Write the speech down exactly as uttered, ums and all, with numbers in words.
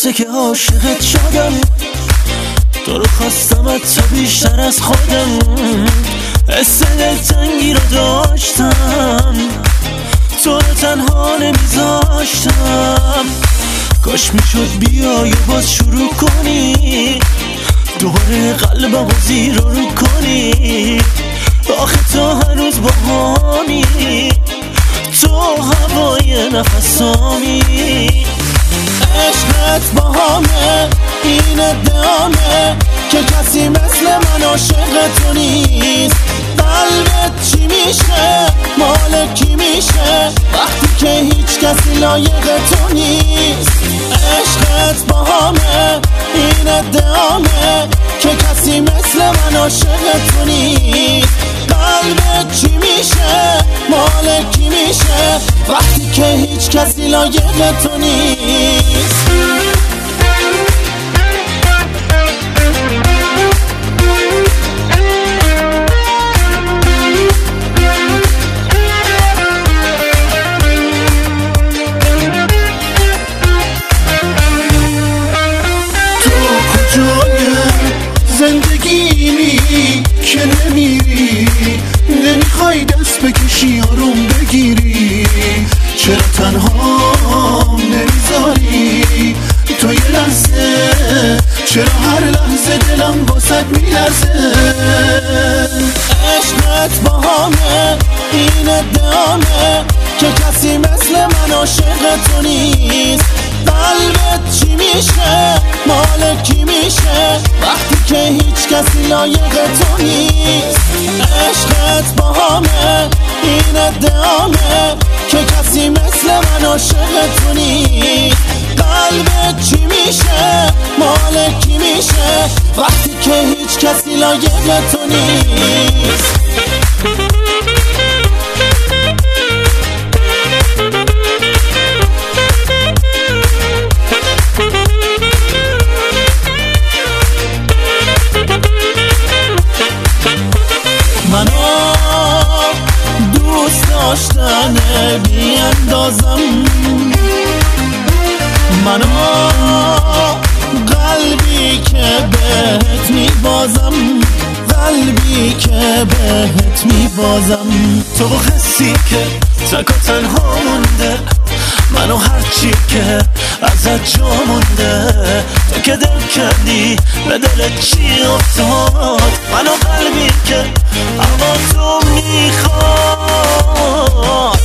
لحظه که عاشقت شدم، تو رو خواستم تا بیشتر از خودم، حس دلتنگی رو داشتم، تو رو تنها نمیذاشتم. کاش میشد بیای و باز شروع کنی، دوباره قلبم رو زیر رو کنی. آخه تو هنوز با همی، تو هوای نفسامی. عشقت با همه این ادعامه که کسی مثل من عاشق تو نیست. قلبت چی میشه، مال کی میشه وقتی که هیچ کسی لایق تو نیست. عشقت با همه این ادعامه که کسی مثل من عاشق تو نیست. قلبت چی میشه، مال کی میشه وقتی که هیچ کسی لایق تو نیست. زندگیمی که نمیری، نمیخوای دست بکشی آروم بگیری. چرا تنها نمیذاری تو یه لحظه، چرا هر لحظه دلم واسد میلرزه. عشقت با همه این ادعامه که کسی مثل من عاشق تو نیست. قلبت چی میشه، مال کی میشه وقتی که هیچ کسی لایق تو نیست. عشقت با همه این ادعامه که کسی مثل من عاشق تو نیست. قلبت چی میشه، مال کی میشه وقتی که هیچ کسی لایق تو نیست. منو دوست داشتنه بی اندازم، منو قلبی که بهت میبازم، قلبی که بهت میبازم. تو حسی که تک و تنها مونده، منو هرچی که ازت جا مونده. تو که دل کردی به دل چی افتاد، منو قلبی که اما تو میخواد.